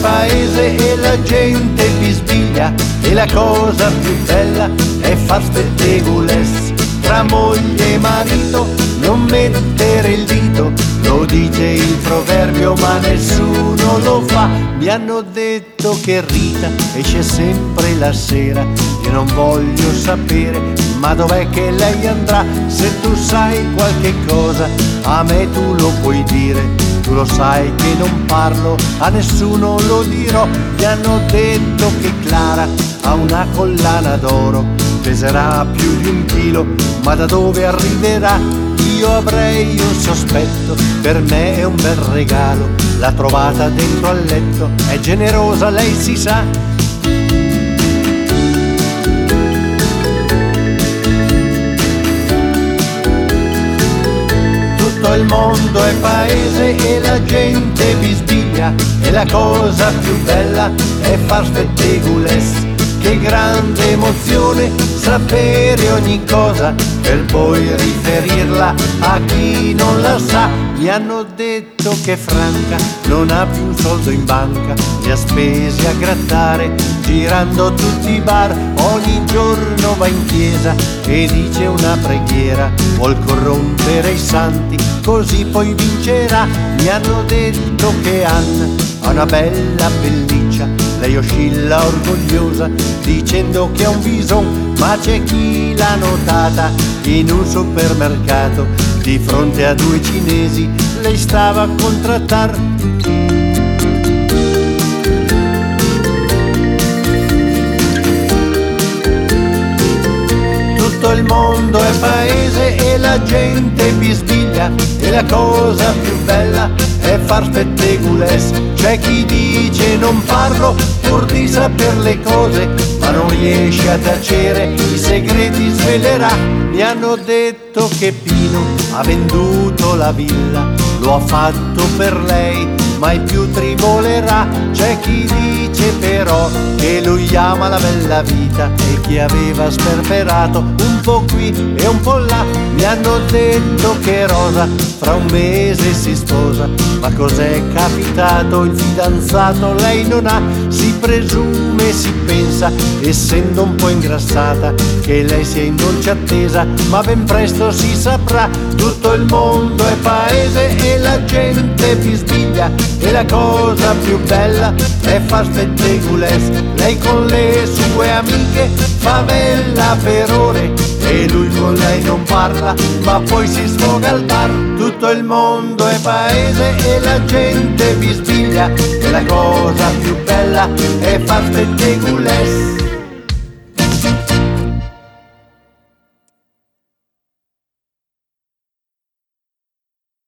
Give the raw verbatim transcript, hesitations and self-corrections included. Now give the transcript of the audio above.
paese e la gente bisbiglia, e la cosa più bella è far spettegules. Tra moglie e marito non mettere il dito, lo dice il proverbio ma nessuno lo fa. Mi hanno detto che Rita esce sempre la sera, io non voglio sapere, ma dov'è che lei andrà? Se tu sai qualche cosa a me tu lo puoi dire, tu lo sai che non parlo, a nessuno lo dirò. Mi hanno detto che Clara ha una collana d'oro, peserà più di un chilo, ma da dove arriverà? Io avrei un sospetto, per me è un bel regalo, l'ha trovata dentro al letto, è generosa, lei si sa. Tutto il mondo è paese e la gente bisbiglia, e la cosa più bella è far spettegules. Che grande emozione sapere ogni cosa per poi riferirla a chi non la sa. Mi hanno detto che Franca non ha più un soldo in banca, li ha spesi a grattare girando tutti i bar. Ogni giorno va in chiesa e dice una preghiera, vuol corrompere i santi così poi vincerà. Mi hanno detto che Anna ha una bella pelliccia, lei oscilla orgogliosa dicendo che ha un bison, ma c'è chi l'ha notata in un supermercato, di fronte a due cinesi lei stava a contrattar. Tutto il mondo è paese e la gente bisbiglia, e la cosa più bella è far spettegules. C'è chi dice non parlo pur di saper le cose, ma non riesce a tacere, i segreti svelerà. Mi hanno detto che Pino ha venduto la villa, lo ha fatto per lei, mai più tribolerà. C'è chi dice però che lui ama la bella vita e chi aveva sperperato un po' qui e un po' là. Mi hanno detto che Rosa fra un mese si sposa, ma cos'è capitato? Il fidanzato lei non ha, si presume, si pensa, essendo un po' ingrassata, che lei sia in dolce attesa, ma ben presto si saprà. Tutto il mondo è paese e la gente bisbiglia, e la cosa più bella è far spettegules. Lei con le sue amiche fa bella per ore, e lui con lei non parla, ma poi si sfoga al bar. Tutto il mondo è paese e la gente bisbiglia, e la cosa più bella è far spettegules.